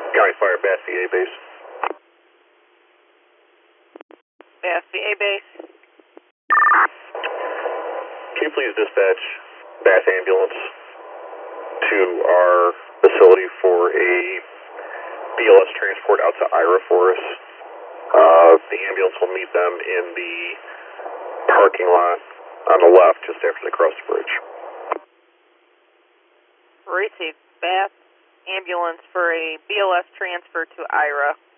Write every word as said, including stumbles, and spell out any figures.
County Fire, Bass V A base. Bass V A base. Can you please dispatch Bass ambulance to our facility for a B L S transport out to Ira for us? Uh, the ambulance will meet them in the parking lot on the left just after they cross the bridge. Receive. Bass ambulance for a B L S transfer to Ira.